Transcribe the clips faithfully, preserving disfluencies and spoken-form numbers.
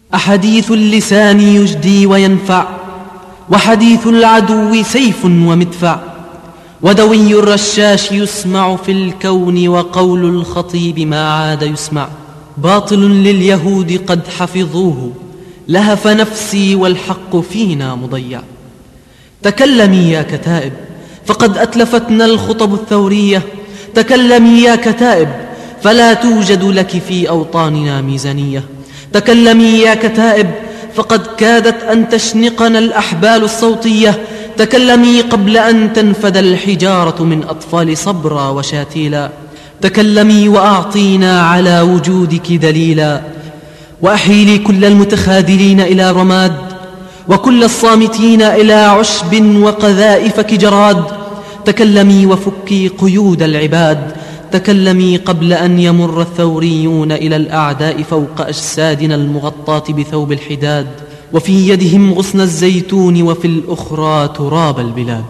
أحاديث اللسان يجدي وينفع، وحديث العدو سيف ومدفع، ودوي الرشاش يسمع في الكون، وقول الخطيب ما عاد يسمع. باطل لليهود قد حفظوه، لهف نفسي والحق فينا مضيع. تكلمي يا كتائب فقد أتلفتنا الخطب الثورية، تكلمي يا كتائب فلا توجد لك في أوطاننا ميزانية. تكلمي يا كتائب فقد كادت أن تشنقنا الأحبال الصوتية، تكلمي قبل أن تنفد الحجارة من أطفال صبرا وشاتيلا. تكلمي وأعطينا على وجودك دليلا، وأحيلي كل المتخاذلين إلى رماد، وكل الصامتين إلى عشب وقذائفك جراد. تكلمي وفكي قيود العباد، تكلمي قبل أن يمر الثوريون إلى الأعداء فوق أجسادنا المغطاة بثوب الحداد، وفي يدهم غصن الزيتون وفي الأخرى تراب البلاد.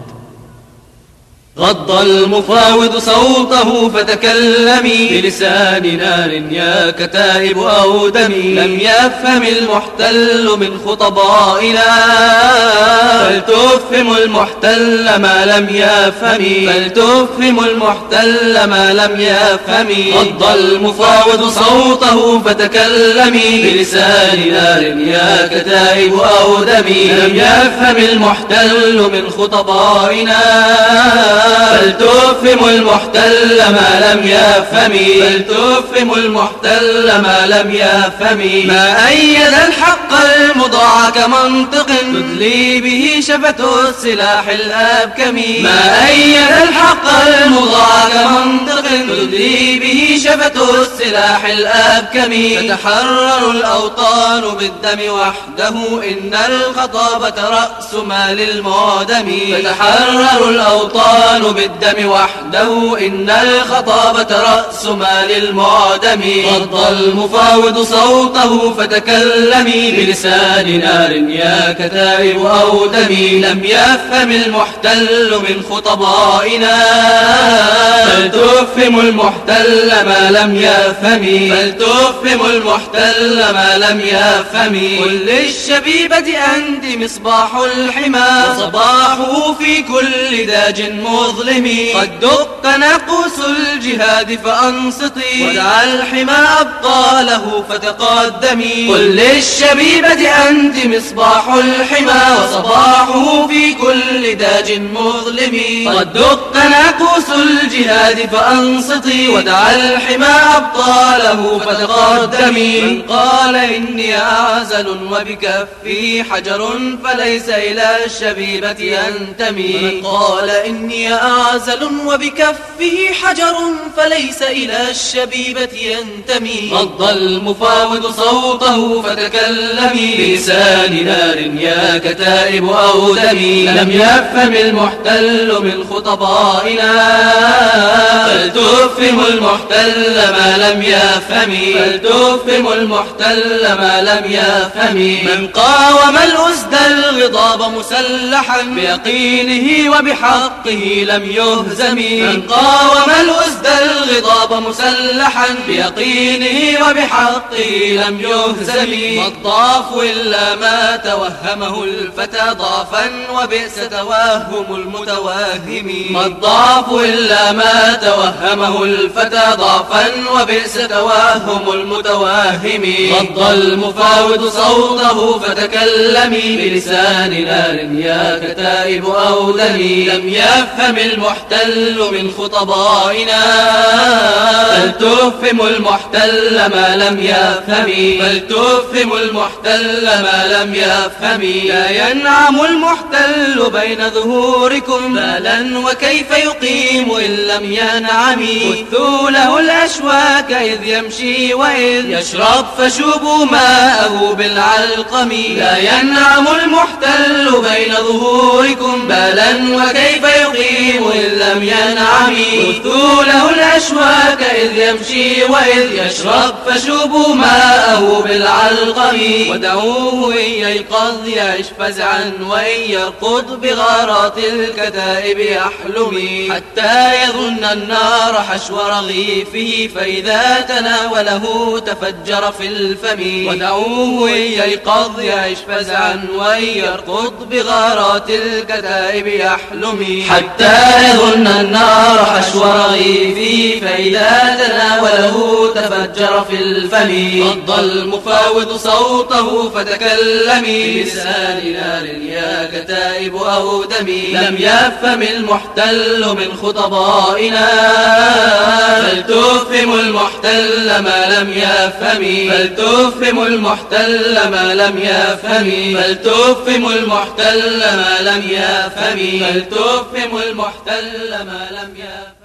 غض المفاوض صوته فتكلمي بلسان نار يا كتائب أو دمي. لم يفهم المحتل من خطبائنا، فلتفهم المحتل ما لم يفهم، فلتفهم المحتل ما لم يفهم. غض المفاوض صوته فتكلمي بلسان نار يا كتائب أو دمي. لم يفهم المحتل من خطبائنا، فلتفهم المحتل ما لم يفهم، فلتفهم المحتل ما لم يفهم. ما أيد الحق المضاع كمنطق تدلي به شفة السلاح الأبكم. ما أيد الحق المضاع كمنطق تدلي به شفة السلاح الأبكم. تتحرر الأوطان بالدم وحده، إن الخطابة رأس مال المعدم. تتحرر الأوطان بالدم وحده، إن الخطابة رأس مال المعدم. غض المفاوض صوته فتكلمي بلسان نار يا كتائب أو دمي. لم يفهم المحتل من خطبائنا، فلتفهم المحتل ما لم يفهم، فلتفهم المحتل ما لم يفهم. قل للشبيبة أنت مصباح الحمى، وصباحه في كل داج مظلم. قد دق ناقوس الجهاد فأنصتي، ودعا الحمى أبطاله فتقدمي. قل للشبيبة أنت مصباح الحمى، وصباحه في كل داج مظلم. قد دق ناقوس الجهاد فأنصتي، ودعا الحمى أبطاله فتقدمي. من قال إني أعزل وبكفي حجر فليس إلى الشبيبة ينتمي. من قال إني أعزل وبكفه حجر فليس إلى الشبيبة ينتمي. غض المفاوض صوته فتكلمي بلسان نار يا كتائب أو دمي. لم يفهم المحتل من خطبائنا، فلتفهم المحتل ما لم يفهم، فلتفهم المحتل ما لم يفهم. من قاوم الأسد الغضاب مسلحا بيقينه وبحقه لم يهزم. من قاوم الأسد الغضاب مسلحا بيقينه وبحقه لم يهزم. ما الضعف إلا ما توهمه الفتى ضعفا، وبئس توهم المتوهم. ما الضعف إلا ما توهمه الفتى ضعفا، وبئس توهم المتوهم. غض المفاوض صوته فتكلمي بلسان نار يا كتائب أو دمي. لم يفهم المحتل من خطبائنا، فلتفهم المحتل ما لم يفهم، فلتفهم المحتل ما لم يفهم. لا ينعم المحتل بين ظهوركم بالا، وكيف يقيم إن لم ينعم. بثوا له الأشواك إذ يمشي وإذ يشرب، فشوبوا ماءه بالعلقم. لا ينعم المحتل بين ظهوركم بالا، وكيف يقيم الكريم إن لم ينعم بثوا له الأشواك إذ يمشي وإذ يشرب فشوبوا ماءه بالعلقم ودعوه إن ييقظ يعش فزعا وإن يرقد بغارات الكتائب يحلم حتى يظن النار حشو رغيفه فإذا تناوله تفجر في الفم ودعوه إن ييقظ يعش فزعا وإن يرقد بغارات الكتائب يحلم حتى يظن النار حشو رغيفه فإذا تناوله تفجر في الفم غض المفاوض صوته فتكلمي بلسان نار يا كتائب أو دمي لم يفهم المحتل من خطبائنا فلتفهم المحتل ما لم يفهم فلتفهم المحتل ما لم يفهم فلتفهم المحتل ما لم يفهم فلتفهم المحتل ما لم يفهم